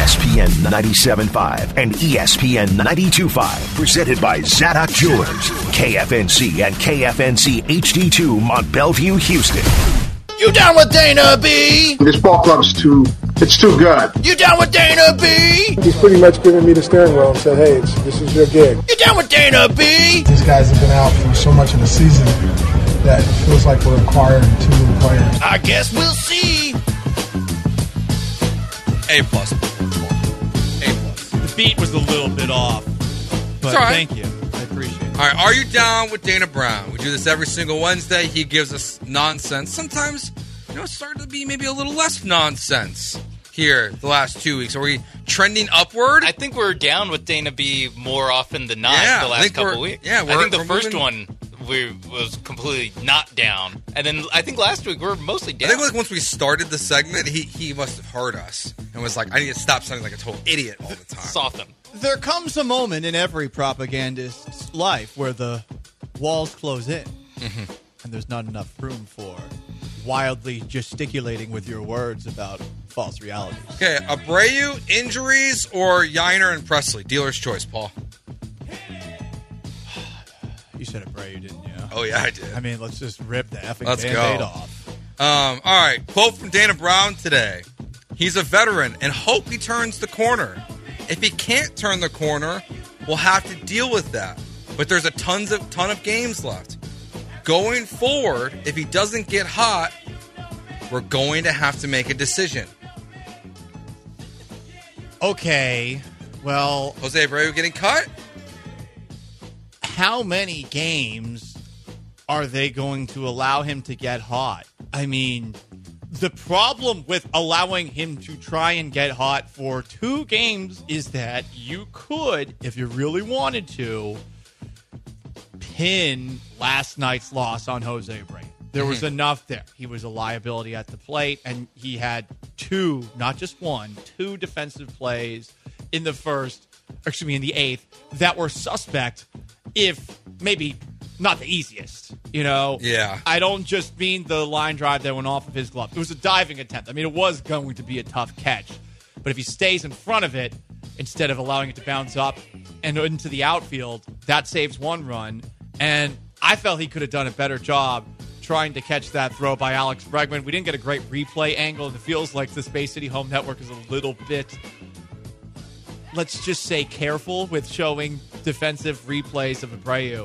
ESPN 97.5 and ESPN 92.5. Presented by Zadok Jewelers. KFNC and KFNC HD2 Mont Belvieu, Houston. You down with Dana B? This ball club's too good. You down with Dana B? He's pretty much given me the steering wheel and said, hey, this is your gig. You down with Dana B? These guys have been out for so much of the season that it feels like we're acquiring two new players. I guess we'll see. A+. The beat was a little bit off, but thank you. I appreciate it. All right, are you down with Dana Brown? We do this every single Wednesday. He gives us nonsense. Sometimes, it's starting to be maybe a little less nonsense here the last 2 weeks. Are we trending upward? I think we're down with Dana B more often than not the last couple weeks. Yeah, I think the first one was completely not down. And then I think last week we were mostly down. I think once we started the segment, he must have heard us and was like, I need to stop sounding like a total idiot all the time. Soften. There comes a moment in every propagandist's life where the walls close in, and there's not enough room for wildly gesticulating with your words about false realities. Okay, Abreu, injuries, or Yiner and Presley? Dealer's choice, Paul. You said Abreu, didn't you? Oh, yeah, I did. I mean, let's just rip the effing Let's Band-Aid go. off. All right, quote from Dana Brown today. He's a veteran and hope he turns the corner. If he can't turn the corner, we'll have to deal with that. But there's a ton of games left. Going forward, if he doesn't get hot, we're going to have to make a decision. Okay, well, Jose Abreu getting cut? how many games are they going to allow him to get hot? I mean, the problem with allowing him to try and get hot for 2 games is that you could, if you really wanted to, pin last night's loss on Jose Abreu. There was enough there. He was a liability at the plate, and he had 2, not just 1, 2 defensive plays in the in the 8th that were suspect, if maybe not the easiest, Yeah. I don't just mean the line drive that went off of his glove. It was a diving attempt. I mean, it was going to be a tough catch. But if he stays in front of it, instead of allowing it to bounce up and into the outfield, that saves 1 run. And I felt he could have done a better job trying to catch that throw by Alex Bregman. We didn't get a great replay angle, and it feels like the Space City Home Network is a little bit, let's just say, careful with showing defensive replays of Abreu.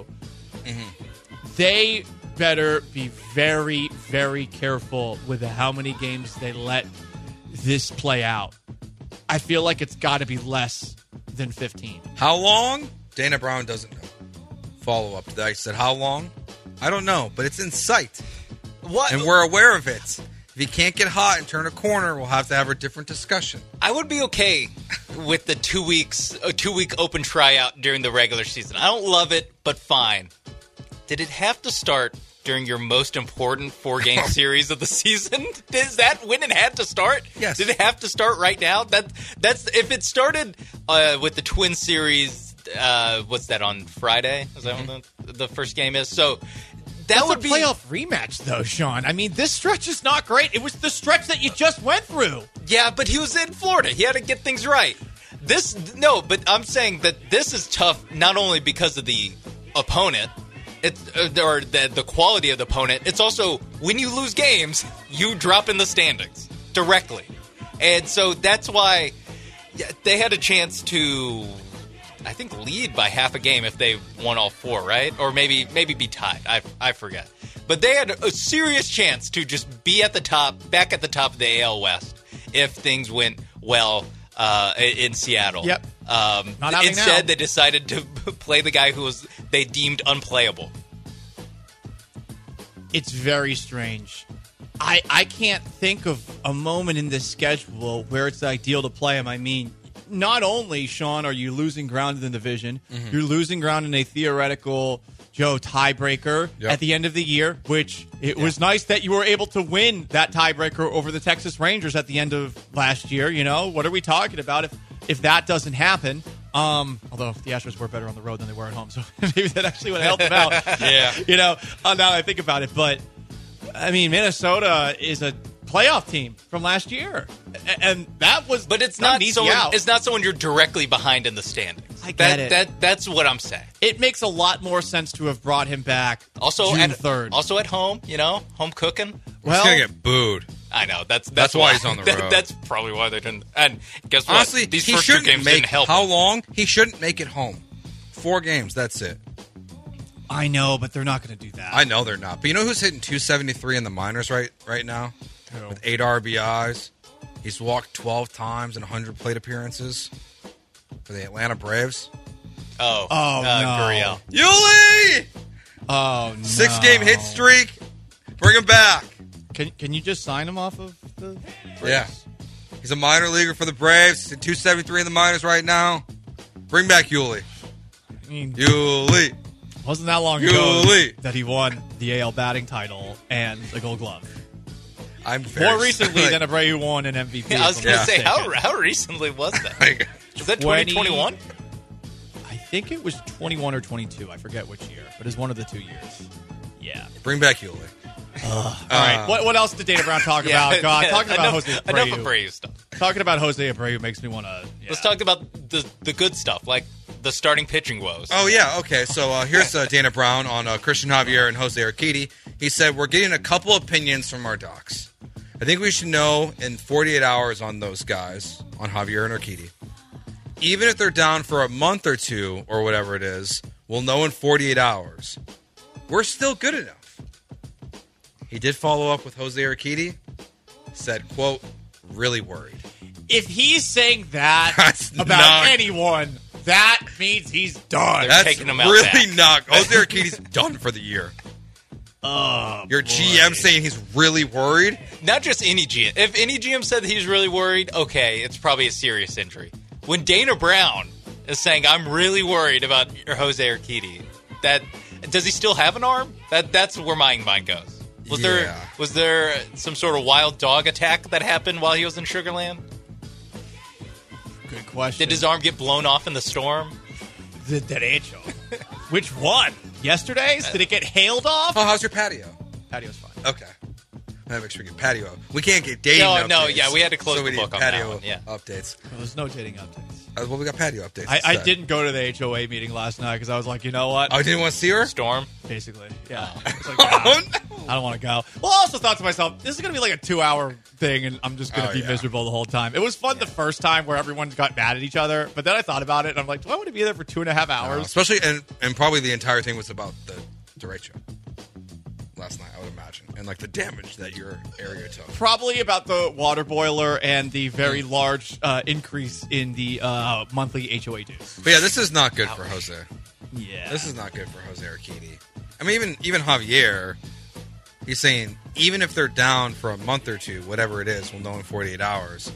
They better be very, very careful with how many games they let this play out. I feel like it's got to be less than 15. How long? Dana Brown doesn't know. Follow-up to that. I said, how long? I don't know, but it's in sight. What? And we're aware of it. If he can't get hot and turn a corner, we'll have to have a different discussion. I would be okay with the 2-week open tryout during the regular season. I don't love it, but fine. Did it have to start during your most important 4-game series of the season? Is that when it had to start? Yes. Did it have to start right now? That's if it started with the Twin series. What's that, on Friday? Is that when the first game is? So that would be a playoff rematch, though, Sean. I mean, this stretch is not great. It was the stretch that you just went through. Yeah, but he was in Florida. He had to get things right. But I'm saying that this is tough not only because of the opponent, or the quality of the opponent. It's also, when you lose games, you drop in the standings directly. And so that's why they had a chance to, I think, lead by half a game if they won all 4, right? Or maybe be tied. I forget. But they had a serious chance to just be back at the top of the AL West if things went well in Seattle. Yep. Instead, they decided to play the guy who they deemed unplayable. It's very strange. I can't think of a moment in this schedule where it's ideal to play him. I mean, not only, Sean, are you losing ground in the division, you're losing ground in a theoretical tiebreaker at the end of the year, which it was nice that you were able to win that tiebreaker over the Texas Rangers at the end of last year. What are we talking about if that doesn't happen? Although the Astros were better on the road than they were at home, so maybe that actually would help them out. Yeah. Now that I think about it. But, I mean, Minnesota is a playoff team from last year, and that was. But it's not not an easy someone. out. It's not someone you're directly behind in the standings. I get it. That's what I'm saying. It makes a lot more sense to have brought him back. Also June at 3rd. Also at home, home cooking. He's going to get booed. I know that's why he's on the road. That's probably why they didn't. And guess what? Honestly, these he first two shouldn't games make didn't help. how him. long? He shouldn't make it home. 4 games. That's it. I know, but they're not going to do that. I know they're not. But you know who's hitting 273 in the minors right now? Who? With 8 RBIs. He's walked 12 times in 100 plate appearances for the Atlanta Braves. Oh, no. Gurriel. Yuli! Oh, no. 6-game hit streak. Bring him back. Can you just sign him off of the Braves? Yeah. He's a minor leaguer for the Braves. He's at 273 in the minors right now. Bring back Yuli. I mean, Yuli. wasn't that long ago Yuli. that he won the AL batting title and the Gold Glove. I'm very More recently like, than Abreu won an MVP. Yeah, I was going to if I'm say, not mistaken. how recently was that? like, Was that 2021? I think it was 21 or 22. I forget which year, but it's one of the 2 years. Yeah. bring back Yuli. All right. What else did Dana Brown talk about? God, talking about Jose enough Abreu. Abreu stuff. Talking about Jose Abreu makes me want to. Yeah. Let's talk about the good stuff, like the starting pitching woes. Oh, yeah. Okay. So here's Dana Brown on Christian Javier and Jose Urquidy. He said, we're getting a couple opinions from our docs. I think we should know in 48 hours on those guys, on Javier and Urquidy. Even if they're down for a month or two or whatever it is, we'll know in 48 hours. We're still good enough. He did follow up with Jose Urquidy. Said, quote, really worried. If he's saying that That's about not- anyone, that means he's done. That's taking him out really back. not. Jose Urquidy's done for the year. Your GM saying he's really worried? Not just any GM. If any GM said that he's really worried, okay, it's probably a serious injury. When Dana Brown is saying, I'm really worried about Jose Urquidy, does he still have an arm? That's where my mind goes. Was there some sort of wild dog attack that happened while he was in Sugarland? Good question. Did his arm get blown off in the storm? The derecho. Which one? Yesterday's? Did it get hailed off? Oh, how's your patio? Patio's fine. Okay. That makes sure we get patio. We can't get dating updates. No, yeah, we had to close so we the need book on that patio one, yeah. updates. Well, there's no dating updates. Well, we got patio updates. I instead. didn't go to the HOA meeting last night because I was like, you know what? Oh, you didn't want to see her? Storm? Basically, yeah. Oh. It's like, Oh, no. I don't want to go. Well, I also thought to myself, this is going to be like a 2-hour thing, and I'm just going to Oh, be yeah. miserable the whole time. It was fun the first time where everyone got mad at each other, but then I thought about it, and I'm like, do I want to be there for 2.5 hours? Especially, and probably the entire thing was about the derecho last night, I would imagine. And like the damage that your area took. Probably about the water boiler and the very large increase in the monthly HOA dues. But yeah, this is not good for Jose. Yeah. This is not good for Jose Urquidy. I mean, even Javier, he's saying even if they're down for a month or two, whatever it is, we'll know in 48 hours.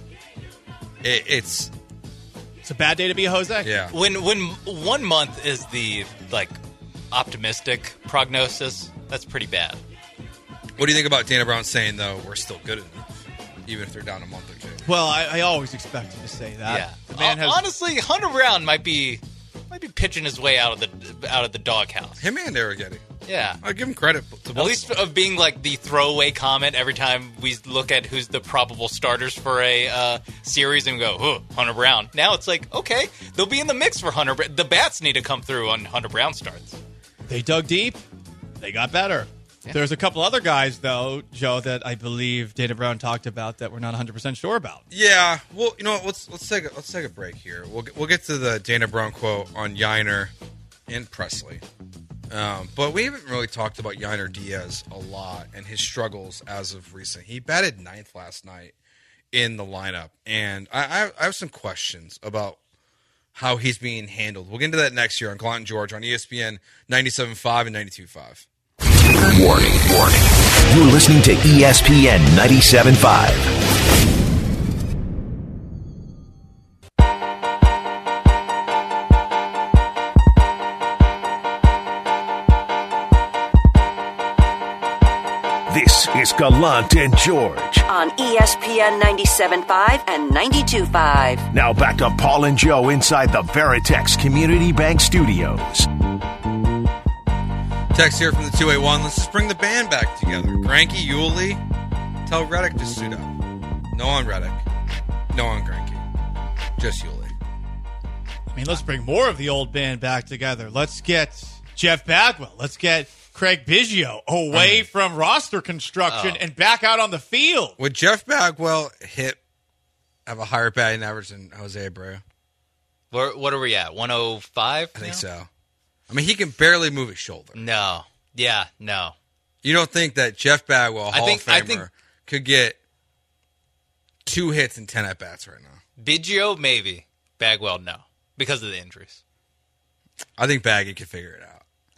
It's a bad day to be a Jose. yeah. When 1 month is the optimistic prognosis, that's pretty bad. What do you think about Dana Brown saying though we're still good enough, even if they're down a month or two? Well, I always expect him to say that. Yeah, The man has honestly, Hunter Brown might be pitching his way out of the doghouse. Him and Arrighetti. Yeah, I give him credit to both. at least of being like the throwaway comment every time we look at who's the probable starters for a series and go, oh, Hunter Brown. Now it's like, okay, they'll be in the mix for Hunter. The bats need to come through on Hunter Brown starts. they dug deep. They got better. Yeah. There's a couple other guys, though, Joe, that I believe Dana Brown talked about that we're not 100% sure about. Yeah, well, you know what? Let's take a break here. We'll get to the Dana Brown quote on Yiner and Presley, but we haven't really talked about Yiner Diaz a lot and his struggles as of recent. He batted 9th last night in the lineup, and I have some questions about how he's being handled. We'll get into that next year on Glant and George on ESPN 97.5 and 92.5. Warning. You're listening to ESPN 97.5. This is Gallant and George. On ESPN 97.5 and 92.5. Now back to Paul and Joe inside the Veritex Community Bank Studios. Text here from the 281. Let's just bring the band back together. Granky, Yuli, Tell Reddick to suit up. No on Reddick. No on Greinke. Just Yuli. I mean, let's bring more of the old band back together. Let's get Jeff Bagwell. Let's get Craig Biggio away from roster construction and back out on the field. Would Jeff Bagwell have a higher batting average than Jose Abreu? What are we at? 105? I think so. I mean, he can barely move his shoulder. No. Yeah, no. You don't think that Jeff Bagwell, Hall of Famer, could get 2 hits and 10 at-bats right now? Biggio, maybe. Bagwell, no. Because of the injuries. I think Baggy could figure it out.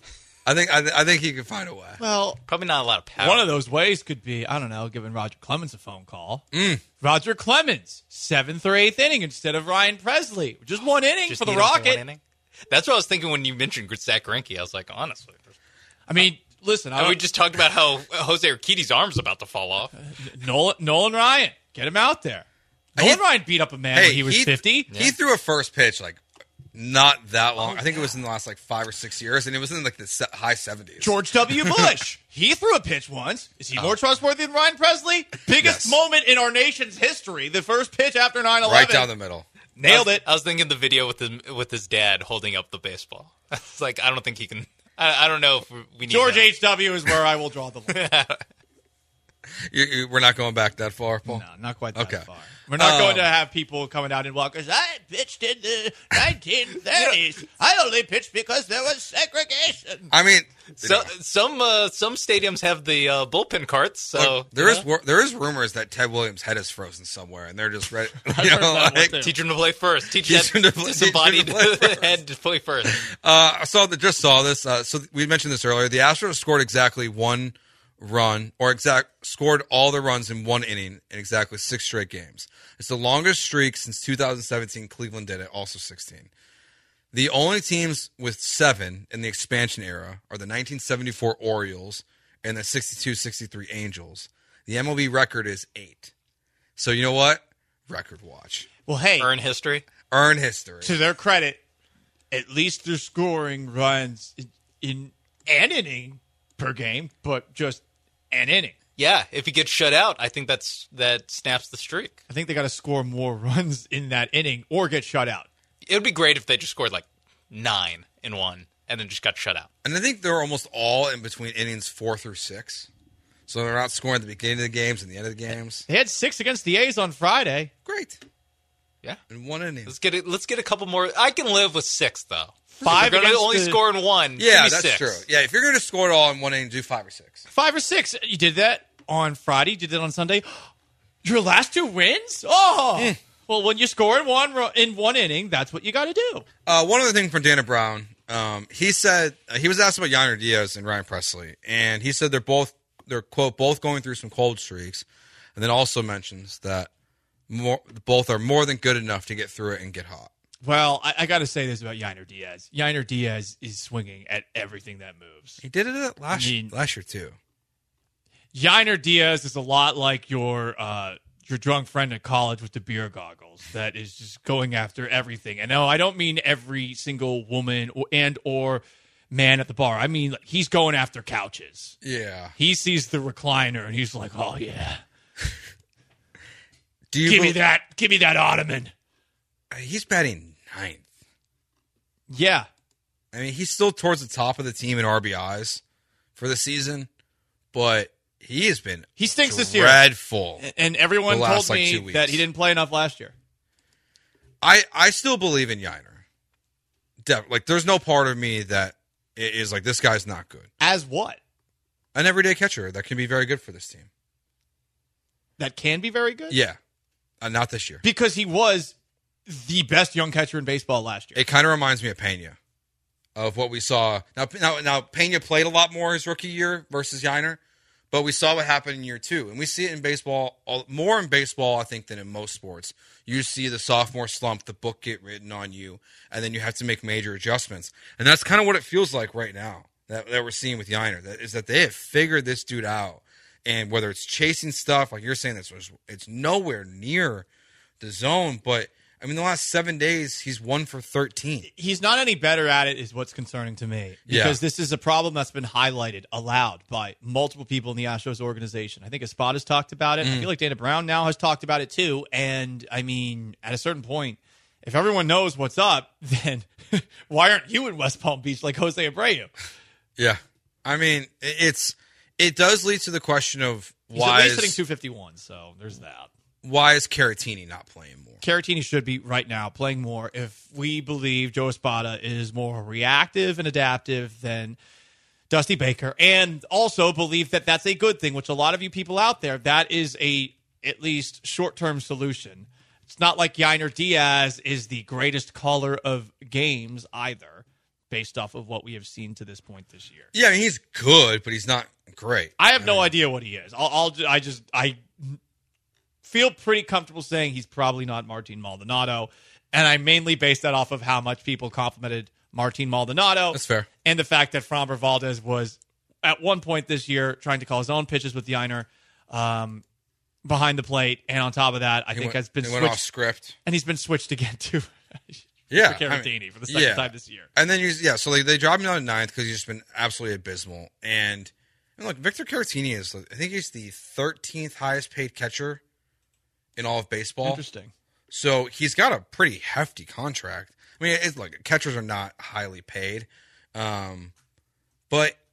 I think he could find a way. Well, probably not a lot of power. One of those ways could be, I don't know, giving Roger Clemens a phone call. Roger Clemens, 7th or 8th inning instead of Ryan Presley. Just 1 inning for the Rocket. That's what I was thinking when you mentioned Zach Greinke. I was like, honestly. I mean, listen. We just talked about how Jose Urquidy's arm's about to fall off. Nolan Ryan, get him out there. Nolan Ryan beat up a man when he was 50. He threw a first pitch not that long. I think it was in the last 5 or 6 years, and it was in the high 70s. George W. Bush. He threw a pitch once. Is he more trustworthy than Ryan Presley? Biggest moment in our nation's history. The first pitch after 9/11. Right down the middle. Nailed it. I was thinking the video with his dad holding up the baseball. It's like, I don't think he can. I don't know if we need George that. H.W. is where I will draw the line. We're not going back that far, Paul? No, not quite that far. We're not going to have people coming out and walk us. I pitched in the 1930s. I only pitched because there was segregation. I mean, some stadiums have the bullpen carts. So there is rumors that Ted Williams' head is frozen somewhere, and they're just ready. Teach him to play first. Teach him to disembodied head to play first. I saw this. So we mentioned this earlier. The Astros scored exactly 1 run, scored all the runs in 1 inning in exactly 6 straight games. It's the longest streak since 2017. Cleveland did it, also 16. The only teams with 7 in the expansion era are the 1974 Orioles and the 62-63 Angels. The MLB record is 8. So you know what? Record watch. Well, hey. Earn history. To their credit, at least they're scoring runs in an inning per game, but just an inning. Yeah, if he gets shut out, I think that snaps the streak. I think they got to score more runs in that inning or get shut out. It would be great if they just scored 9 in 1 and then just got shut out. And I think they're almost all in between innings 4 through 6. So they're not scoring at the beginning of the games and the end of the games. They had 6 against the A's on Friday. Great. Yeah. In 1 inning. Let's get a couple more. I can live with 6, though. 5 if you're going to only score in 1. Yeah, that's 6. True. Yeah, if you're going to score it all in 1 inning, do 5 or 6. 5 or 6. You did that on Friday. You did that on Sunday. Your last 2 wins? Oh. Well, when you score in one inning, that's what you got to do. One other thing from Dana Brown. He said he was asked about Yainer Diaz and Ryan Presley, and he said they're quote both going through some cold streaks, and then also mentions that both are more than good enough to get through it and get hot. Well, I got to say this about Yainer Diaz. Yainer Diaz is swinging at everything that moves. He did it last year too. Yainer Diaz is a lot like your drunk friend at college with the beer goggles that is just going after everything. And no, I don't mean every single woman or man at the bar. I mean, he's going after couches. Yeah. He sees the recliner and he's like, oh, yeah. Give me that ottoman. He's batting 9th. Yeah. I mean, he's still towards the top of the team in RBIs for the season, but he has been stinks this year. Dreadful. And everyone told me that he didn't play enough last year. I still believe in Yainer. There's no part of me that is like, this guy's not good. As what? An everyday catcher that can be very good for this team. That can be very good? Yeah. Not this year. Because he was the best young catcher in baseball last year. It kind of reminds me of Pena, of what we saw. Now Pena played a lot more his rookie year versus Yainer, but we saw what happened in year 2. And we see it in baseball, more in baseball, I think, than in most sports. You see the sophomore slump, the book get written on you, and then you have to make major adjustments. And that's kind of what it feels like right now that we're seeing with Yainer, that they have figured this dude out. And whether it's chasing stuff, like you're saying, it's nowhere near the zone. But, I mean, the last 7 days, he's 1 for 13. He's not any better at it is what's concerning to me. Because this is a problem that's been highlighted aloud by multiple people in the Astros organization. I think Espada's talked about it. I feel like Dana Brown now has talked about it too. And, I mean, at a certain point, if everyone knows what's up, then why aren't you in West Palm Beach like Jose Abreu? Yeah. I mean, it does lead to the question of why He's at least hitting 251, so there's that. Why is Caratini not playing more? Caratini should be right now playing more if we believe Joe Espada is more reactive and adaptive than Dusty Baker, and also believe that that's a good thing, which a lot of you people out there, that is a at least short-term solution. It's not like Yainer Diaz is the greatest caller of games either, based off of what we have seen to this point this year. Yeah, I mean, he's good, but he's not great. I have no idea what he is. I feel pretty comfortable saying he's probably not Martin Maldonado, and I mainly base that off of how much people complimented Martin Maldonado. That's fair. And the fact that Framber Valdez was, at one point this year, trying to call his own pitches with Yainer behind the plate, and on top of that, I think has been switched. Went off script. And he's been switched again, too. Yeah. For Caratini for the second time this year. And then, so they dropped him down to ninth because he's just been absolutely abysmal. And look, Victor Caratini is, I think he's the 13th highest paid catcher in all of baseball. Interesting. So he's got a pretty hefty contract. I mean, it's like catchers are not highly paid, but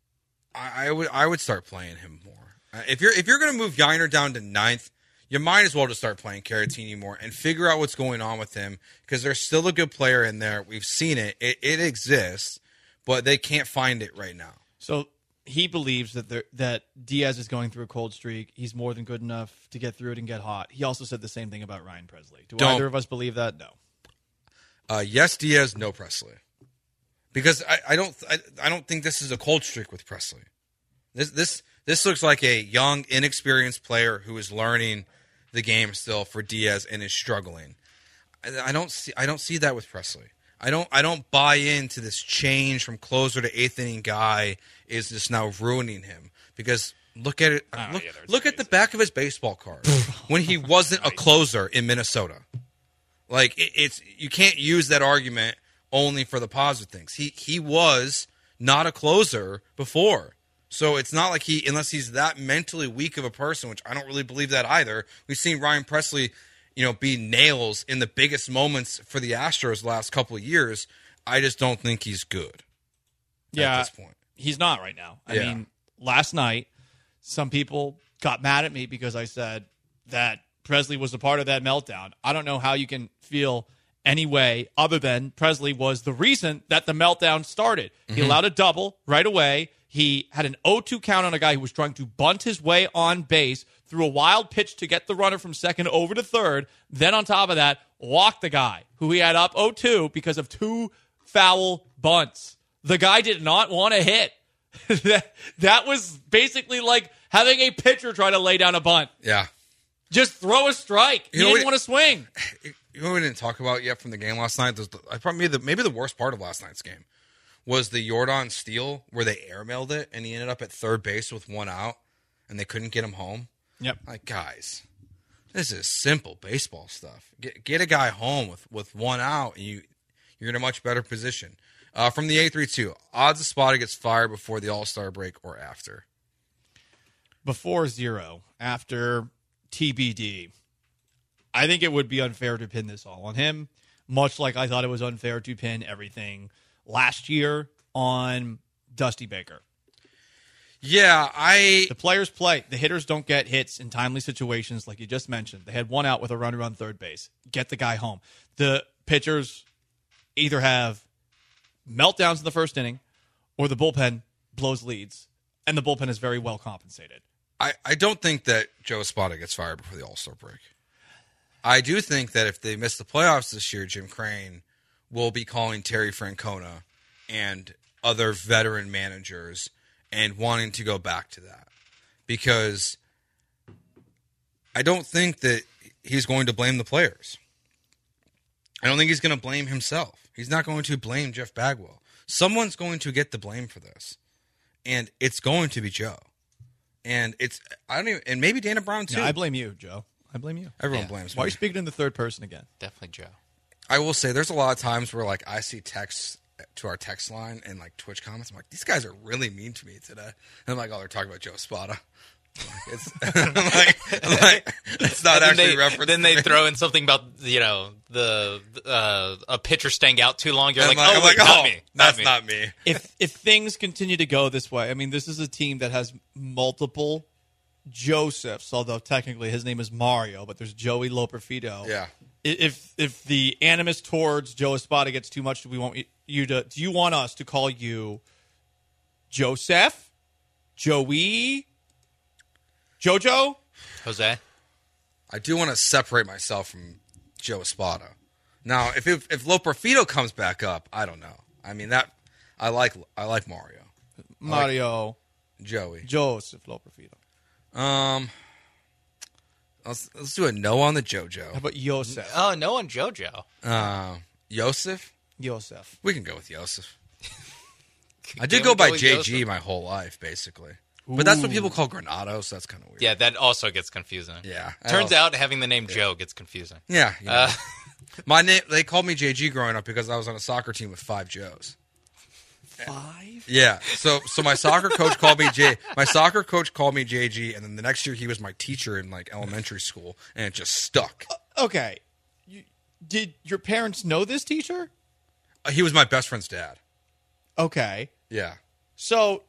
I would start playing him more. If you're going to move Yainer down to ninth, you might as well just start playing Caratini more and figure out what's going on with him, because there's still a good player in there. We've seen it. It exists, but they can't find it right now. So he believes that Diaz is going through a cold streak. He's more than good enough to get through it and get hot. He also said the same thing about Ryan Presley. Do either of us believe that? No. Yes, Diaz, no Presley. Because I don't think this is a cold streak with Presley. This looks like a young, inexperienced player who is learning the game still for Diaz and is struggling. I don't see that with Presley. I don't buy into this change from closer to eighth inning guy is just now ruining him, because look at it. Look at the back of his baseball card when he wasn't a closer in Minnesota. Like it's you can't use that argument only for the positive things. He was not a closer before. So it's not like unless he's that mentally weak of a person, which I don't really believe that either. We've seen Ryan Presley, be nails in the biggest moments for the Astros the last couple of years. I just don't think he's good at this point. He's not right now. I mean, last night, some people got mad at me because I said that Presley was a part of that meltdown. I don't know how you can feel any way other than Presley was the reason that the meltdown started. Mm-hmm. He allowed a double right away. He had an 0-2 count on a guy who was trying to bunt his way on base, threw a wild pitch to get the runner from second over to third. Then on top of that, walked the guy who he had up 0-2 because of two foul bunts. The guy did not want to hit. That was basically like having a pitcher try to lay down a bunt. Yeah. Just throw a strike. He didn't want to swing. You know what we didn't talk about yet from the game last night? Maybe the worst part of last night's game was the Yordan steal where they airmailed it and he ended up at third base with one out and they couldn't get him home. Yep. Like, guys, this is simple baseball stuff. Get a guy home with one out and you're in a much better position. From the 832, odds Espada gets fired before the All-Star break or after? Before 0, after TBD. I think it would be unfair to pin this all on him, much like I thought it was unfair to pin everything last year on Dusty Baker. Yeah, the players play. The hitters don't get hits in timely situations like you just mentioned. They had one out with a runner on third base. Get the guy home. The pitchers either have meltdowns in the first inning or the bullpen blows leads, and the bullpen is very well compensated. I don't think that Joe Espada gets fired before the All-Star break. I do think that if they miss the playoffs this year, Jim Crane will be calling Terry Francona and other veteran managers and wanting to go back to that. Because I don't think that he's going to blame the players. I don't think he's going to blame himself. He's not going to blame Jeff Bagwell. Someone's going to get the blame for this. And it's going to be Joe. And and maybe Dana Brown too. Yeah, I blame you, Joe. I blame you. Everyone blames Why are me. you speaking in the third person again? Definitely Joe. I will say there's a lot of times where like I see texts to our text line and like Twitch comments. I'm like, these guys are really mean to me today. And I'm like, oh, they're talking about Joe Spada. I'm like, it's not actually referenced. Then they throw in something about a pitcher staying out too long. You're And like, I'm like, not me. That's not me. If things continue to go this way, I mean, this is a team that has multiple Josephs, although technically his name is Mario, but there's Joey Loperfido. Yeah. If the animus towards Joe Espada gets too much, do you want us to call you Joseph, Joey, Jojo? Jose? I do want to separate myself from Joe Espada. Now, if Loperfido comes back up, I don't know. I mean that I like Mario. Mario. Joey. Joseph Loperfido. Let's do a no on the JoJo. How about Yosef? Oh, no on JoJo. Yosef? Yosef. We can go with Yosef. I did go by JG my whole life, basically. But that's what people call Granado, so that's kind of weird. Yeah, that also gets confusing. Yeah. Turns out having the name Joe gets confusing. Yeah. You know. My name, they called me JG growing up because I was on a soccer team with 5 Joes. 5? Yeah. So my soccer coach called me My soccer coach called me JG, and then the next year he was my teacher in like elementary school, and it just stuck. Okay. Did your parents know this teacher? He was my best friend's dad. Okay. Yeah. So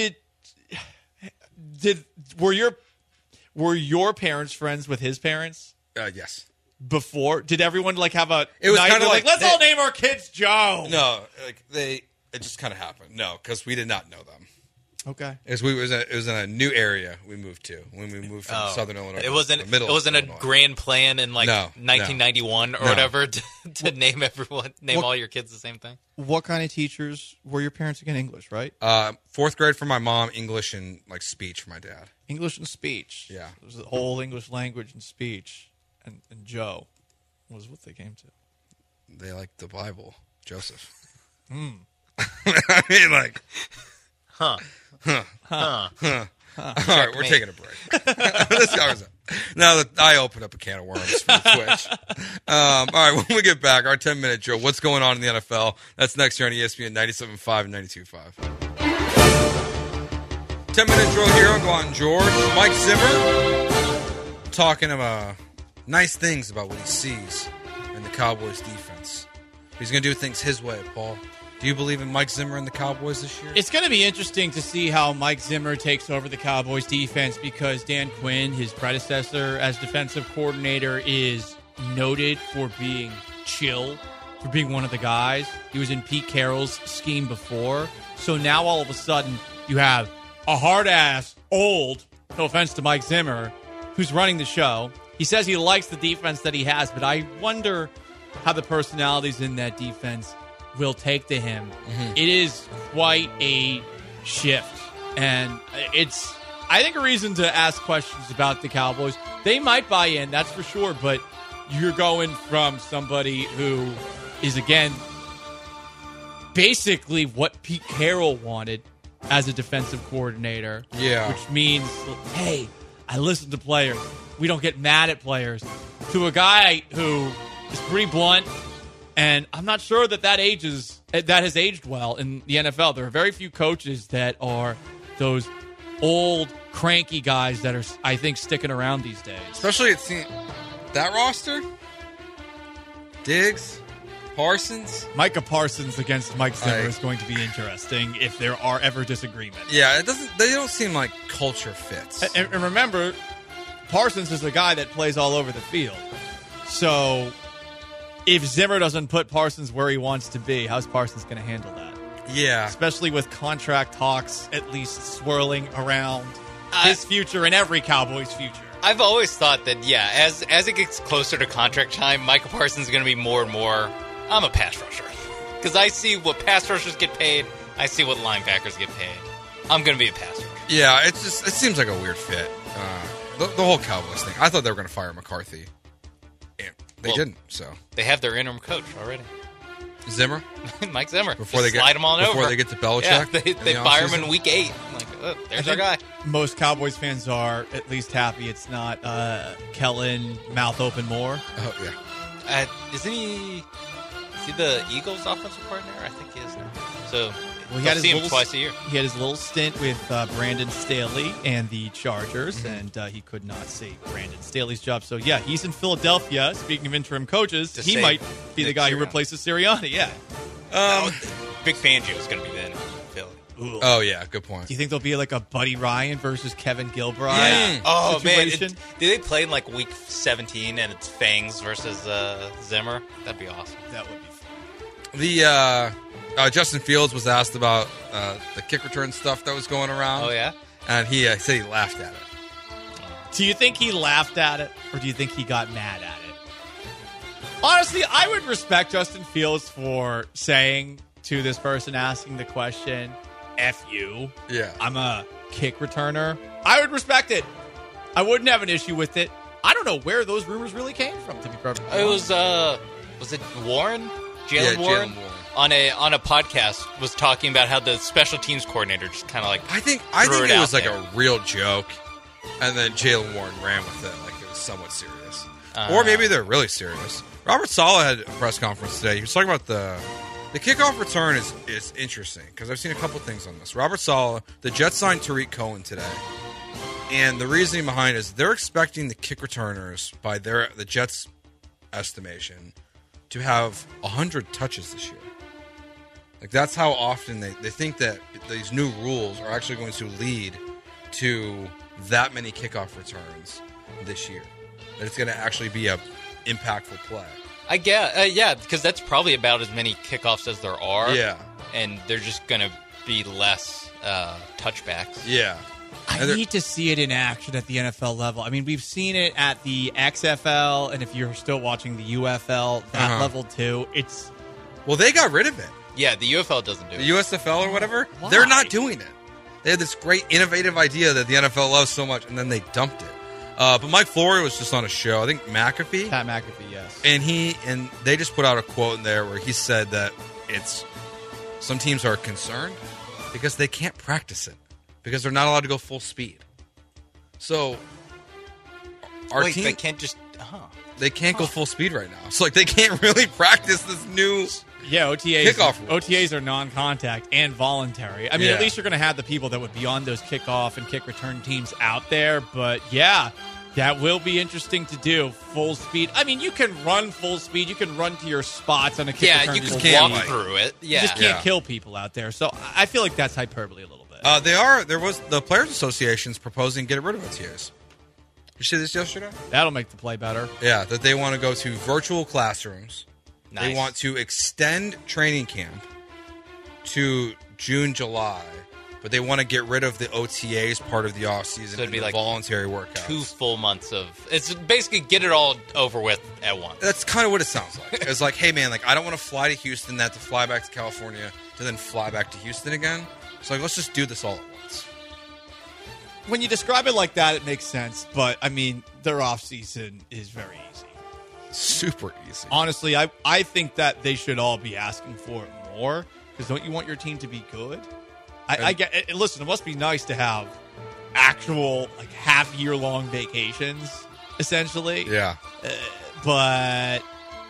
were your parents friends with his parents? Yes. Before, did everyone like have a? It was night kind of like let's all name our kids Joe. No, like it just kind of happened. No, because we did not know them. Okay. It was in a new area we moved to when we moved from Southern Illinois. It wasn't a grand plan in like 1991 or whatever to name all your kids the same thing. What kind of teachers were your parents again? English, right? 4th grade for my mom, English and like speech for my dad. English and speech. Yeah. It was the whole English language and speech. And Joe was what they came to. They liked the Bible, Joseph. I mean, like, All right, we're taking a break. This covers it. Now that I opened up a can of worms for Twitch. All right, when we get back, our 10-minute drill. What's going on in the NFL? That's next here on ESPN 97.5 and 92.5. 10-minute drill here. I'll go on George. Mike Zimmer talking about nice things about what he sees in the Cowboys defense. He's going to do things his way, Paul. Do you believe in Mike Zimmer and the Cowboys this year? It's going to be interesting to see how Mike Zimmer takes over the Cowboys defense because Dan Quinn, his predecessor as defensive coordinator, is noted for being chill, for being one of the guys. He was in Pete Carroll's scheme before. So now all of a sudden you have a hard-ass, old, no offense to Mike Zimmer, who's running the show. He says he likes the defense that he has, but I wonder how the personalities in that defense will take to him. Mm-hmm. It is quite a shift, and it's, I think, a reason to ask questions about the Cowboys. They might buy in, that's for sure, but you're going from somebody who is, again, basically what Pete Carroll wanted as a defensive coordinator. Yeah. Which means, hey, I listen to players. We don't get mad at players. To a guy who is pretty blunt, and I'm not sure that has aged well in the NFL. There are very few coaches that are those old, cranky guys that are, I think, sticking around these days. Especially that roster. Diggs, Parsons. Micah Parsons against Mike Zimmer is going to be interesting if there are ever disagreements. Yeah, they don't seem like culture fits. And remember, Parsons is a guy that plays all over the field. So if Zimmer doesn't put Parsons where he wants to be, how's Parsons going to handle that? Yeah. Especially with contract talks at least swirling around his future and every Cowboys future. I've always thought that, yeah, as it gets closer to contract time, Micah Parsons is going to be more and more, I'm a pass rusher. Because I see what pass rushers get paid. I see what linebackers get paid. I'm going to be a pass rusher. Yeah, it seems like a weird fit. The whole Cowboys thing. I thought they were going to fire McCarthy. They didn't, so. They have their interim coach already. Zimmer? Mike Zimmer. Before they slide them on over. Before they get to Belichick? Yeah, they fire him in week 8. I'm like, there's our guy. Most Cowboys fans are at least happy it's not Kellen mouth open Moore. Oh, yeah. Isn't he? Is he the Eagles' offensive coordinator? I think he is now. So Well, he had see him his twice a year. He had his little stint with Brandon Staley and the Chargers, and he could not save Brandon Staley's job. So, yeah, he's in Philadelphia. Speaking of interim coaches, To he save might be the Nick guy who Sirianni. replaces Sirianni, yeah. Big Fangio is going to be then in Philly. Ooh. Oh, yeah. Good point. Do you think there'll be like a Buddy Ryan versus Kevin Gilbride Yeah. Oh, man. situation? Do they play in like week 17 and it's Fangs versus Zimmer? That'd be awesome. That would be fun. The Justin Fields was asked about the kick return stuff that was going around. Oh, yeah? And he said he laughed at it. Do you think he laughed at it, or do you think he got mad at it? Honestly, I would respect Justin Fields for saying to this person asking the question, F you. Yeah. I'm a kick returner. I would respect it. I wouldn't have an issue with it. I don't know where those rumors really came from, to be perfectly honest. It was it Warren? Yeah, Jalen Warren? Jalen Warren. On a podcast was talking about how the special teams coordinator just kind of like I think threw it was out like there. a real joke, and then Jalen Warren ran with it like it was somewhat serious, or maybe they're really serious. Robert Saleh had a press conference today. He was talking about the kickoff return is interesting because I've seen a couple things on this. Robert Saleh, the Jets signed Tariq Cohen today, and the reasoning behind it is they're expecting the kick returners by the Jets' estimation to have 100 touches this year. Like, that's how often they think that these new rules are actually going to lead to that many kickoff returns this year. That it's going to actually be a impactful play. I guess, yeah, because that's probably about as many kickoffs as there are. Yeah. And they're just going to be less touchbacks. Yeah. I And they're- need to see it in action at the NFL level. I mean, we've seen it at the XFL, and if you're still watching the UFL, that level too. It's Well, they got rid of it. Yeah, the UFL doesn't do The it. USFL or whatever, Why? they're not doing it. They had this great innovative idea that the NFL loves so much, and then they dumped it. But Mike Flory was just on a show, I think McAfee. Pat McAfee, yes. And they just put out a quote in there where he said that some teams are concerned because they can't practice it because they're not allowed to go full speed. So our Wait, team they can't just... they can't go full speed right now. So like they can't really practice this new Yeah, OTAs. Kickoff rules. OTAs are non-contact and voluntary. I mean, Yeah. at least you're going to have the people that would be on those kickoff and kick return teams out there. But yeah, that will be interesting to do. Full speed. I mean, you can run full speed. You can run to your spots on a kick Yeah, return. you can full can't, walk speed. through it. You Yeah. just can't Yeah. kill people out there. So I feel like that's hyperbole a little bit. there was the Players Association's proposing to get rid of OTAs. You see this yesterday? That'll make the play better. Yeah, that they want to go to virtual classrooms. Nice. They want to extend training camp to June, July, but they want to get rid of the OTAs part of the offseason it'd and be the like voluntary workouts. 2 full months of... It's basically get it all over with at once. That's kind of what it sounds like. It's like, hey, man, like I don't want to fly to Houston, then have to fly back to California, to then fly back to Houston again. So like, let's just do this all at once. When you describe it like that, it makes sense. But, I mean, their off-season is very easy. Super easy. Honestly, I think that they should all be asking for it more because don't you want your team to be good? I get it. Listen, it must be nice to have actual like half-year-long vacations, essentially. Yeah. But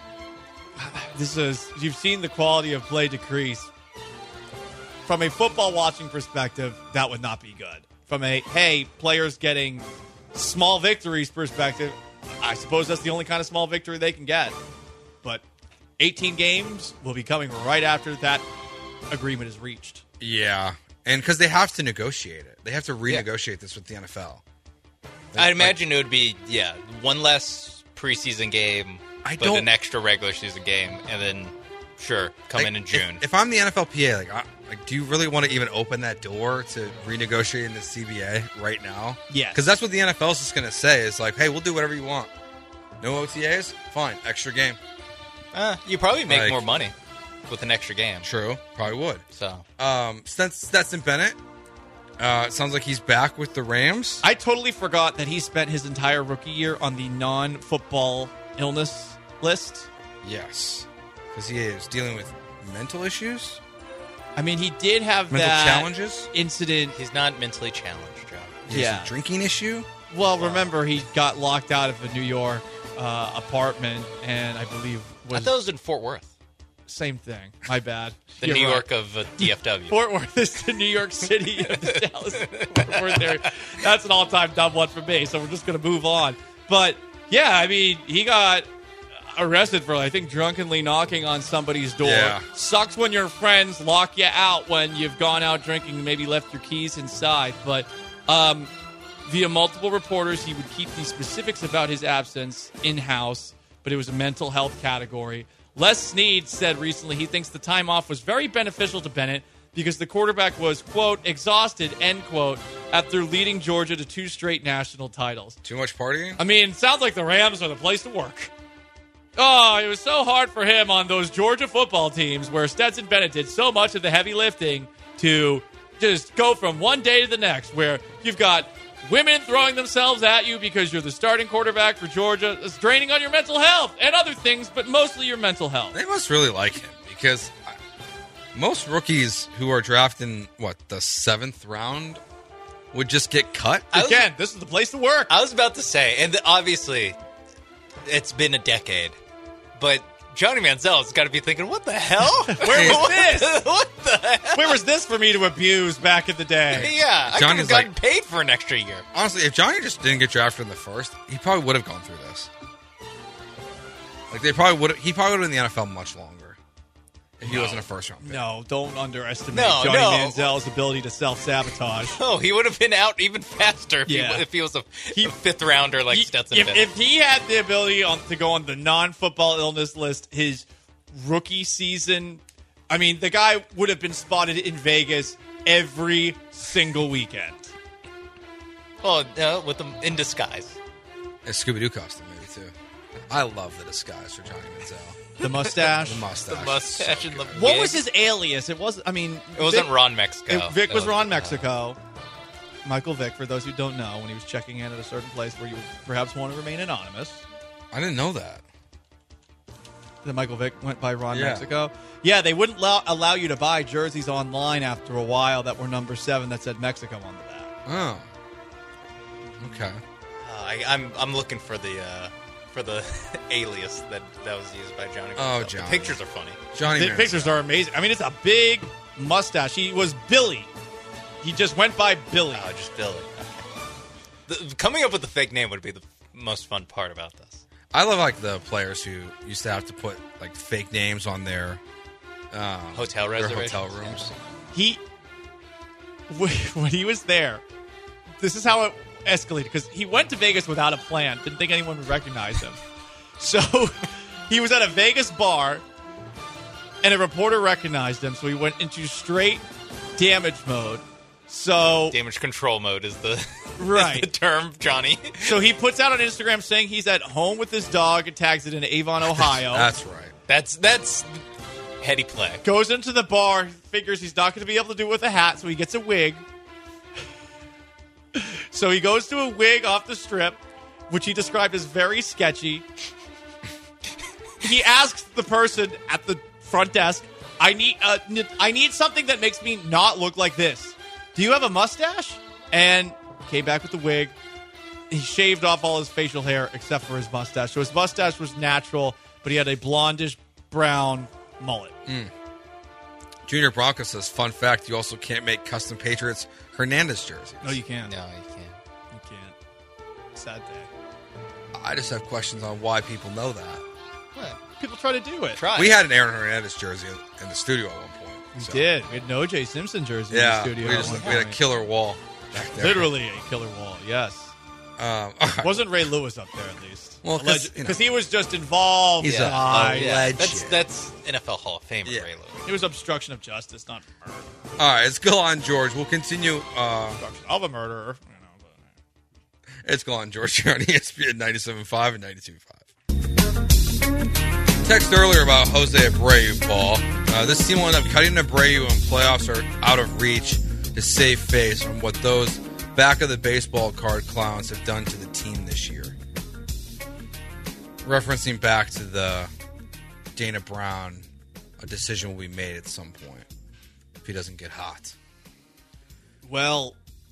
you've seen the quality of play decrease. From a football watching perspective, that would not be good. From a, hey, players getting small victories perspective, I suppose that's the only kind of small victory they can get. But 18 games will be coming right after that agreement is reached. Yeah. And because they have to negotiate it. They have to renegotiate this with the NFL. I'd imagine it would be, one less preseason game, but an extra regular season game, and then, sure, come in June. If I'm the NFLPA, do you really want to even open that door to renegotiating the CBA right now? Yes. Because that's what the NFL is just going to say. Is like, hey, we'll do whatever you want. No OTAs? Fine. Extra game. You probably make Like- more money with an extra game. True. Probably would. So Stetson Bennett, it sounds like he's back with the Rams. I totally forgot that he spent his entire rookie year on the non-football illness list. Yes. Because he is dealing with mental issues. I mean, he did have Mental that challenges? incident. He's not mentally challenged, Joe. He has Yeah. a drinking issue? Well, remember, he got locked out of a New York apartment, and I believe I was thought it was in Fort Worth, same thing. My bad. the You're New right. York of DFW. Fort Worth is the New York City of the Dallas Fort Worth area. That's an all-time dumb one for me, so we're just going to move on. But, yeah, I mean, he got arrested for, I think, drunkenly knocking on somebody's door. Yeah. Sucks when your friends lock you out when you've gone out drinking and maybe left your keys inside. But via multiple reporters, he would keep the specifics about his absence in-house, but it was a mental health category. Les Snead said recently he thinks the time off was very beneficial to Bennett because the quarterback was, quote, exhausted, end quote, after leading Georgia to 2 straight national titles. Too much partying? I mean, it sounds like the Rams are the place to work. Oh, it was so hard for him on those Georgia football teams where Stetson Bennett did so much of the heavy lifting to just go from one day to the next, where you've got women throwing themselves at you because you're the starting quarterback for Georgia. It's draining on your mental health and other things, but mostly your mental health. They must really like him because most rookies who are drafted in, the 7th round would just get cut. Again, this is the place to work. I was about to say, and obviously, it's been a decade, but Johnny Manziel's got to be thinking, what the hell? Where was this? What the hell? Where was this for me to abuse back in the day? Yeah, I could Johnny's have gotten like- paid for an extra year. Honestly, if Johnny just didn't get drafted in the 1st, he probably would have gone through this. Like he probably would have been in the NFL much longer if he wasn't a 1st-round pick. No, don't underestimate No, Johnny no. Manziel's ability to self-sabotage. Oh, he would have been out even faster Yeah. if he was a 5th rounder like Stetson Bennett. If he had the ability to go on the non-football illness list, his rookie season, I mean, the guy would have been spotted in Vegas every single weekend. Well, with them in disguise. A Scooby-Doo costume, maybe, too. I love the disguise for Johnny Manziel. The mustache. The mustache. The mustache and the What wig. was his alias? It was, I mean... It wasn't Vic, Ron Mexico. Vic was That Ron Mexico. Michael Vick, for those who don't know, when he was checking in at a certain place where you would perhaps want to remain anonymous. I didn't know that. That Michael Vick went by Ron Yeah. Mexico. Yeah, they wouldn't allow you to buy jerseys online after a while that were number 7 that said Mexico on the back. Oh. Okay. I'm looking for the alias that was used by Johnny. Oh, Manziel. Johnny. The pictures are funny. Johnny The Manziel. pictures are amazing. I mean, it's a big mustache. He was Billy. He just went by Billy. Oh, just Billy. Okay. Coming up with the fake name would be the most fun part about this. I love the players who used to have to put fake names on their Hotel their reservations. hotel rooms. When he was there, this is how it escalated, because he went to Vegas without a plan. Didn't think anyone would recognize him. So he was at a Vegas bar, and a reporter recognized him, so he went into straight damage mode. So Damage control mode is the Right. is the term, Johnny. So he puts out on Instagram saying he's at home with his dog and tags it in Avon, Ohio. That's right. That's heady play. Goes into the bar, figures he's not going to be able to do it with a hat, so he gets a wig. So he goes to a wig off the strip, which he described as very sketchy. He asks the person at the front desk, I need something that makes me not look like this. Do you have a mustache? And came back with the wig. He shaved off all his facial hair except for his mustache. So his mustache was natural, but he had a blondish brown mullet. Junior Bronco says, fun fact, you also can't make custom Patriots Hernandez jerseys. No, you can't. No, you can't. You can't. Sad day. I just have questions on why people know that. What? People try to do it. Try. We had an Aaron Hernandez jersey in the studio at one point. We so. did. We had an O.J. Simpson jersey Yeah, in the studio. we at one had a point. killer wall back there. Literally a killer wall, yes. All right. Wasn't Ray Lewis up there at least? Well, 'cause, you know. he was just involved. He's in a- lies. yeah. legend. That's NFL Hall of Famer Yeah. Ray Lewis. It was obstruction of justice, not murder. All right, it's Go On George. We'll continue. Obstruction of a murderer. It's Go On George here on ESPN 97.5 and 92.5. Text earlier about Jose Abreu, Paul. This team will end up cutting Abreu when playoffs are out of reach to save face from what those back of the baseball card clowns have done to the team this year. Referencing back to the Dana Brown, a decision will be made at some point. he doesn't get hot. Well,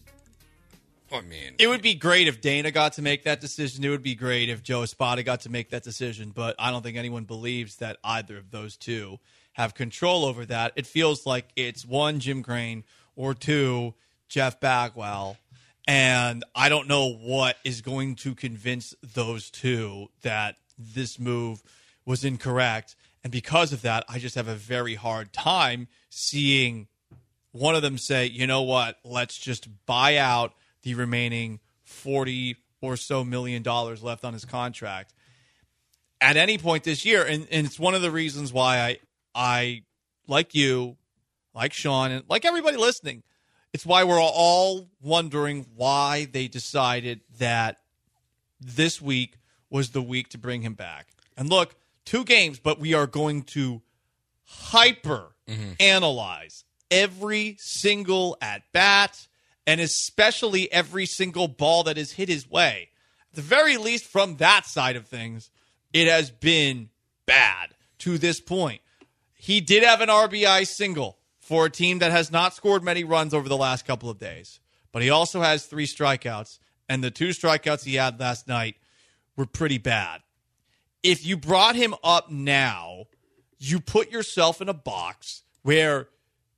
I mean, it would be great if Dana got to make that decision. It would be great if Joe Espada got to make that decision, but I don't think anyone believes that either of those two have control over that. It feels like it's one, Jim Crane, or two, Jeff Bagwell, and I don't know what is going to convince those two that this move was incorrect, and because of that, I just have a very hard time seeing one of them say, you know what, let's just buy out the remaining $40 or so million left on his contract at any point this year. And it's one of the reasons why I like you, like Sean, and like everybody listening, it's why we're all wondering why they decided that this week was the week to bring him back. And look, 2 games, but we are going to hyper analyze every single at-bat, and especially every single ball that is hit his way. At the very least, from that side of things, it has been bad to this point. He did have an RBI single for a team that has not scored many runs over the last couple of days, but he also has 3 strikeouts, and the 2 strikeouts he had last night were pretty bad. If you brought him up now, you put yourself in a box where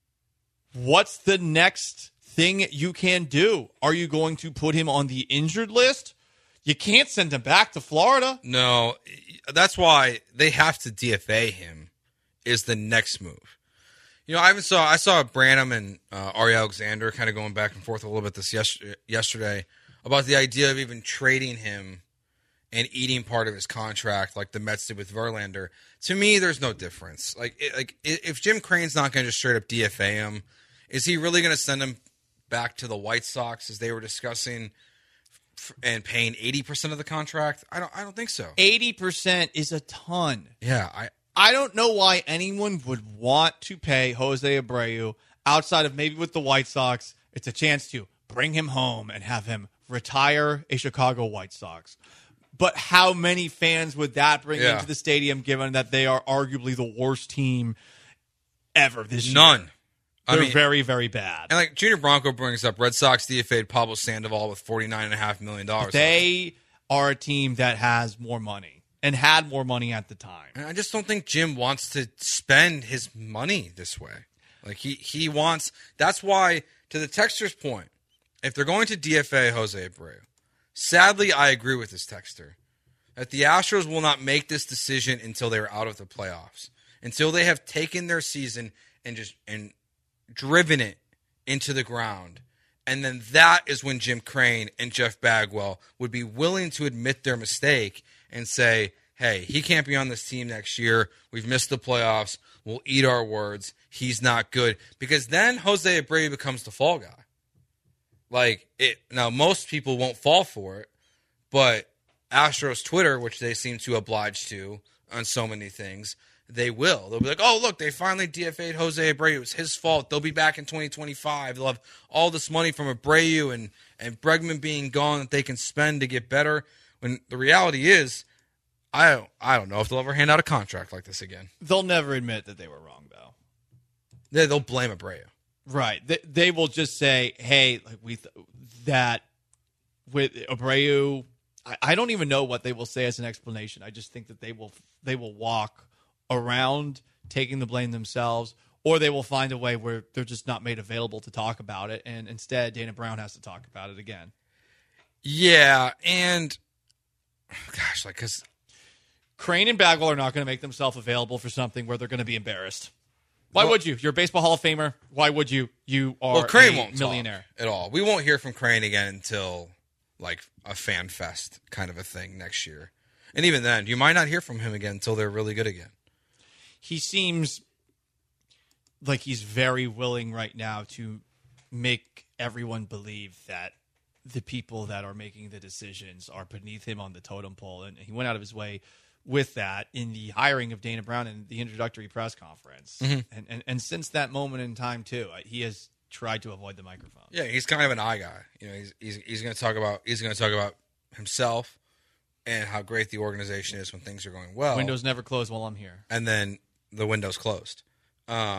what's the next thing you can do? Are you going to put him on the injured list? You can't send him back to Florida. No, that's why they have to DFA him is the next move. You know, I saw Branham and Ari Alexander kind of going back and forth a little bit this yesterday about the idea of even trading him and eating part of his contract like the Mets did with Verlander. To me, there's no difference. Like if Jim Crane's not going to just straight up DFA him, is he really going to send him back to the White Sox as they were discussing and paying 80% of the contract? I don't think so. 80% is a ton. Yeah, I don't know why anyone would want to pay Jose Abreu outside of maybe with the White Sox. It's a chance to bring him home and have him retire a Chicago White Sox. But how many fans would that bring into the stadium given that they are arguably the worst team ever this year? None. They're very, very bad. And like Junior Bronco brings up, Red Sox DFA'd Pablo Sandoval with $49.5 million. They are a team that has more money and had more money at the time. And I just don't think Jim wants to spend his money this way. Like he wants. That's why, to the texter's point, if they're going to DFA Jose Abreu, sadly, I agree with this texter that the Astros will not make this decision until they're out of the playoffs, until they have taken their season and driven it into the ground. And then that is when Jim Crane and Jeff Bagwell would be willing to admit their mistake and say, hey, he can't be on this team next year. We've missed the playoffs. We'll eat our words. He's not good. Because then Jose Abreu becomes the fall guy. Now, most people won't fall for it, but Astros Twitter, which they seem to oblige to on so many things, they will. They'll be like, oh, look, they finally DFA'd Jose Abreu. It was his fault. They'll be back in 2025. They'll have all this money from Abreu and Bregman being gone that they can spend to get better. When the reality is, I don't know if they'll ever hand out a contract like this again. They'll never admit that they were wrong, though. They'll blame Abreu. Right. They will just say, hey, that with Abreu, I don't even know what they will say as an explanation. I just think that they will walk around taking the blame themselves, or they will find a way where they're just not made available to talk about it, and instead Dana Brown has to talk about it again. Yeah, and gosh, because Crane and Bagwell are not going to make themselves available for something where they're going to be embarrassed. Why would you? You're a baseball Hall of Famer. Why would you? You are Crane a won't millionaire. Talk at all. We won't hear from Crane again until like a fan fest kind of a thing next year. And even then, you might not hear from him again until they're really good again. He seems like he's very willing right now to make everyone believe that the people that are making the decisions are beneath him on the totem pole. And he went out of his way with that in the hiring of Dana Brown and the introductory press conference. Mm-hmm. And since that moment in time, too, he has tried to avoid the microphone. Yeah, he's kind of an eye guy. You know, he's going to talk about himself and how great the organization is when things are going well. Windows never close while I'm here. And then the window's closed.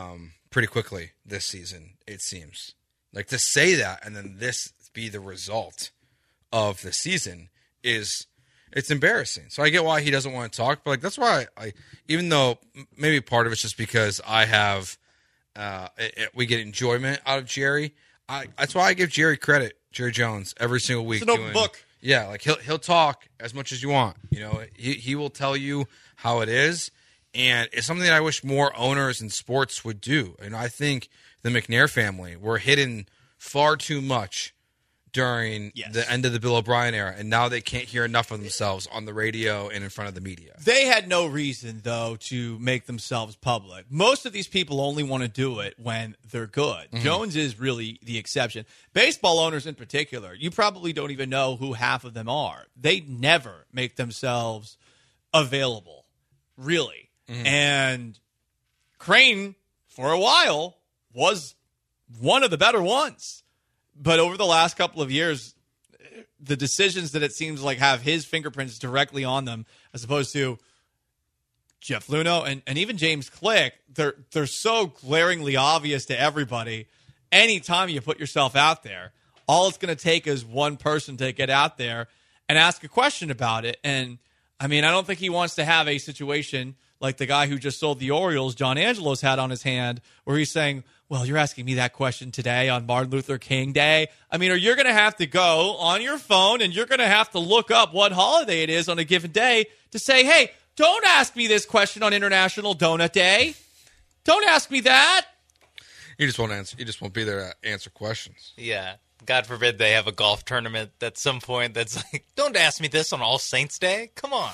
pretty quickly this season, it seems. Like, to say that and then this be the result of the season it's embarrassing. So I get why he doesn't want to talk, but like that's why even though maybe part of it's just because I have we get enjoyment out of Jerry. That's why I give Jerry credit, Jerry Jones, every single week. It's an open book. Yeah, like he'll talk as much as you want. You know, he will tell you how it is, and it's something that I wish more owners in sports would do. And I think the McNair family were hidden far too much during the end of the Bill O'Brien era, and now they can't hear enough of themselves on the radio and in front of the media. They had no reason, though, to make themselves public. Most of these people only want to do it when they're good. Mm-hmm. Jones is really the exception. Baseball owners in particular, you probably don't even know who half of them are. They never make themselves available, really. Mm-hmm. And Crane, for a while, was one of the better ones. But over the last couple of years, the decisions that it seems like have his fingerprints directly on them, as opposed to Jeff Luhnow and even James Click, they're so glaringly obvious to everybody. Anytime you put yourself out there, all it's going to take is one person to get out there and ask a question about it. And, I mean, I don't think he wants to have a situation like the guy who just sold the Orioles, John Angelos, had on his hand, where he's saying, well, you're asking me that question today on Martin Luther King Day. I mean, or you're going to have to go on your phone and you're going to have to look up what holiday it is on a given day to say, hey, don't ask me this question on International Donut Day. Don't ask me that. You just won't answer. You just won't be there to answer questions. Yeah. God forbid they have a golf tournament at some point that's like, don't ask me this on All Saints Day. Come on.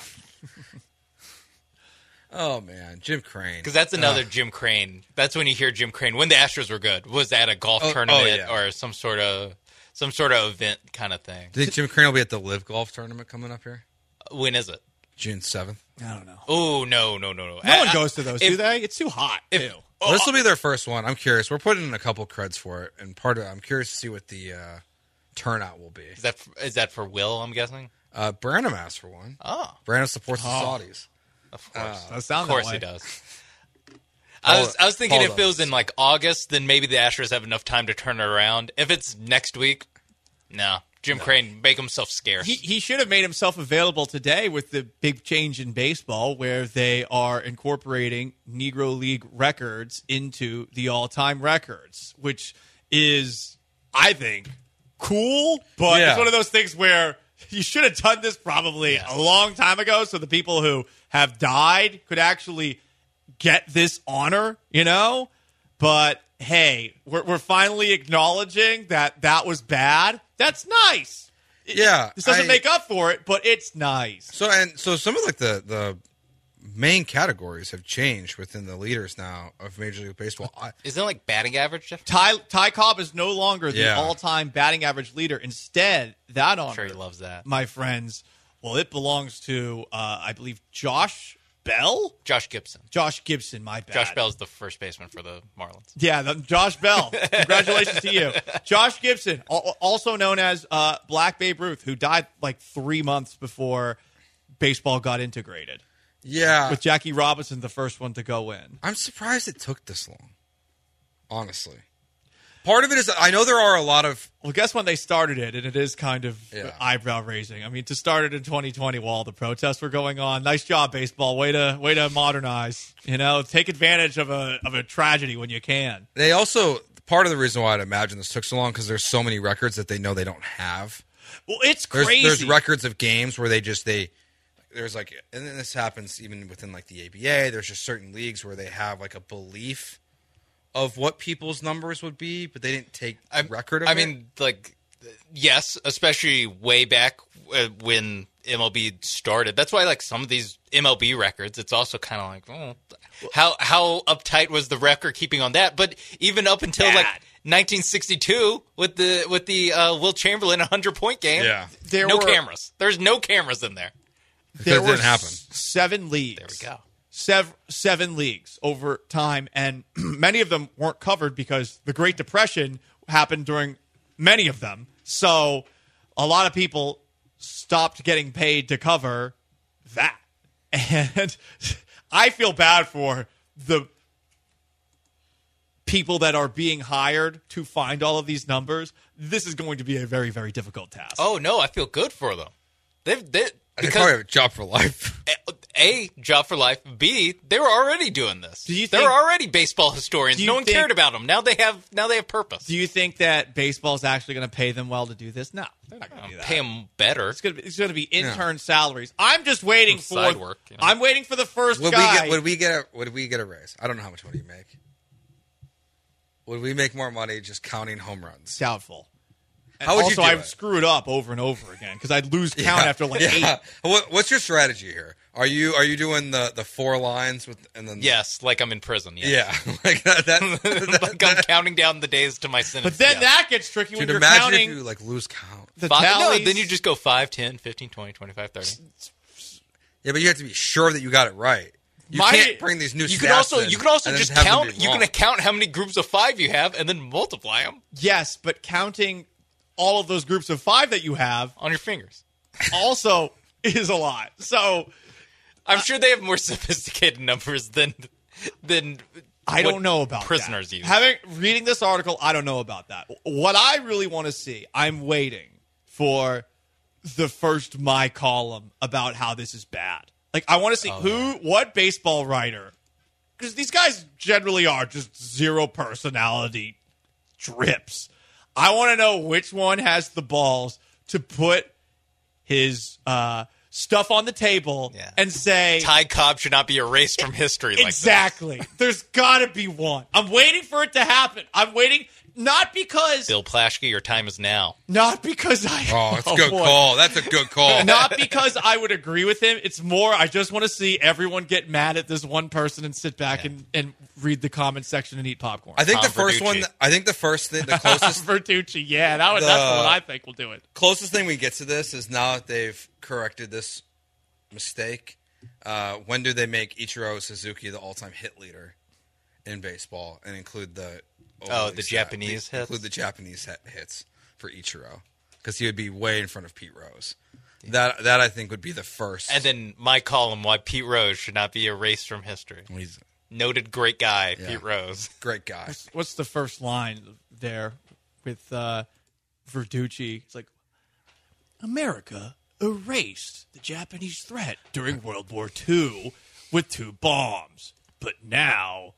Oh, man. Jim Crane. Because that's another Jim Crane. That's when you hear Jim Crane. When the Astros were good, was at a golf tournament or some sort of event kind of thing. Do you think Jim Crane will be at the Live Golf Tournament coming up here? When is it? June 7th. I don't know. Oh, no. No one goes to those, do they? It's too hot, too. Well, this will be their first one. I'm curious. We're putting in a couple creds for it, and I'm curious to see what the turnout will be. Is that for Will, I'm guessing? Branham asked for one. Oh. Branham supports the Saudis. Of course. Of course he does. I was thinking if it was in like August, then maybe the Astros have enough time to turn it around. If it's next week, no. Jim Crane, make himself scarce. He should have made himself available today with the big change in baseball where they are incorporating Negro League records into the all-time records, which is, I think, cool, but it's one of those things where you should have done this probably a long time ago so the people who have died could actually get this honor, you know? But, hey, we're finally acknowledging that was bad. That's nice. This doesn't make up for it, but it's nice. So some of like the main categories have changed within the leaders now of Major League Baseball. Isn't it like batting average, Jeff? Ty Cobb is no longer the all-time batting average leader. Instead, that honor, I'm sure he loves that, my friends, well, it belongs to, I believe, Josh Bell? Josh Gibson. Josh Gibson, my bad. Josh Bell is the first baseman for the Marlins. Yeah, Josh Bell. Congratulations to you. Josh Gibson, also known as Black Babe Ruth, who died like 3 months before baseball got integrated. Yeah. With Jackie Robinson, the first one to go in. I'm surprised it took this long, honestly. Part of it is I know there are a lot of... Well, guess when they started it, and it is kind of eyebrow-raising. I mean, to start it in 2020 while all the protests were going on, nice job, baseball. Way to modernize. You know, take advantage of a tragedy when you can. They also... Part of the reason why I'd imagine this took so long because there's so many records that they know they don't have. Well, it's crazy. There's records of games where there's like... And then this happens even within like the ABA. There's just certain leagues where they have like a belief of what people's numbers would be, but they didn't take record of it. I mean, like, yes, especially way back when MLB started. That's why, like, some of these MLB records, it's also kind of like, how uptight was the record keeping on that? But even up until like 1962 with the Will Chamberlain 100-point game, no cameras. There's no cameras in there. There didn't happen. 7 leagues. There we go. 7 leagues over time, and many of them weren't covered because the Great Depression happened during many of them. So a lot of people stopped getting paid to cover that. And I feel bad for the people that are being hired to find all of these numbers, this is going to be a very, very difficult task. Oh, no, I feel good for them. They probably have a job for life. A, job for life. B, they were already doing this. They were already baseball historians. No one cared about them. Now they have purpose. Do you think that baseball is actually going to pay them well to do this? No, they're not going to do that. Pay them better. It's going to be intern salaries. I'm just waiting for side work. You know? I'm waiting for the first Would guy. we get a raise? I don't know how much money you make. Would we make more money just counting home runs? Doubtful. How would also, you do I'd it? screw it up over and over again because I'd lose count after like 8. What's your strategy here? Are you doing the 4 lines with and then? Yes, like I'm in prison. Yes. Yeah, like that. Like I'm counting down the days to my sentence. But then that gets tricky when Dude, you're imagine counting if you like lose count. the no, tallies. then you just go 5, 10, 15, 20, 25, 30. Yeah, but you have to be sure that you got it right. You can't bring these new You stats could also in you could also and then just have them count. be You wrong. can count how many groups of 5 you have, and then multiply them Yes, but counting all of those groups of 5 that you have on your fingers. also is a lot. So I'm sure they have more sophisticated numbers than I what don't know about prisoners that. use. Reading this article, I don't know about that. What I really want to see, I'm waiting for the first my column about how this is bad. Like I want to see what baseball writer, because these guys generally are just zero personality drips. I want to know which one has the balls to put his stuff on the table and say Ty Cobb should not be erased from history. exactly. There's got to be one. I'm waiting for it to happen. I'm waiting not because Bill Plaschke, your time is now. not because I Oh, it's a good call. That's a good call. not because I would agree with him. It's more I just want to see everyone get mad at this one person and sit back and read the comment section and eat popcorn. I think Tom the first Verducci. one. I think the first thing, the closest Verducci, yeah, that's the one I think will do it. closest thing we get to this is now that they've corrected this mistake. When do they make Ichiro Suzuki the all-time hit leader in baseball and include the Japanese hits? Include the Japanese hits for Ichiro because he would be way in front of Pete Rose. That I think would be the first. And then my column, why Pete Rose should not be erased from history. He's Noted great guy, Pete Rose. great guy. What's the first line there with Verducci? It's like, America erased the Japanese threat during World War II with 2 bombs. But now,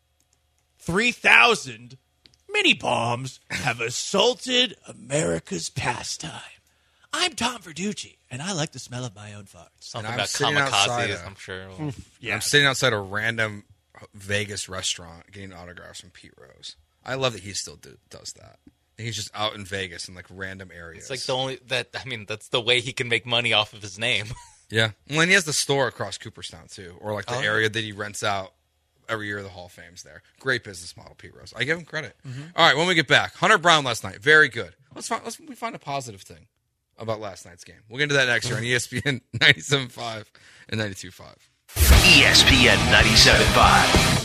3,000 mini bombs have assaulted America's pastime. I'm Tom Verducci, and I like the smell of my own farts. Something I'm about sitting outside kamikazes, I'm sure. Yeah. I'm sitting outside a random Vegas restaurant getting autographs from Pete Rose. I love that he still does that. And he's just out in Vegas in like random areas. It's like that's the way he can make money off of his name. Yeah. Well, and he has the store across Cooperstown too, or like the area that he rents out every year. The Hall of Fame's there. Great business model, Pete Rose. I give him credit. All right, when we get back, Hunter Brown last night, very good. Let's find a positive thing about last night's game. We'll get into that next year on ESPN 97.5 and 92.5. ESPN 97.5.